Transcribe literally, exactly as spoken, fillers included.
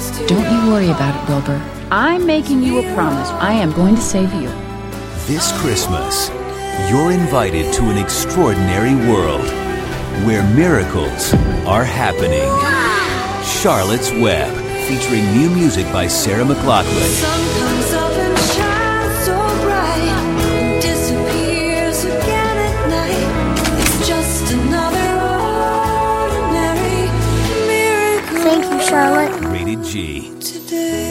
Don't you worry about it, Wilbur. I'm making you a promise. I am going to save you. This Christmas, you're invited to an extraordinary world where miracles are happening. Charlotte's Web, featuring new music by Sarah McLachlan. Sun comes up and shines so bright, and disappears again at night. It's just another ordinary miracle. Thank you, Charlotte. Rated G. Today.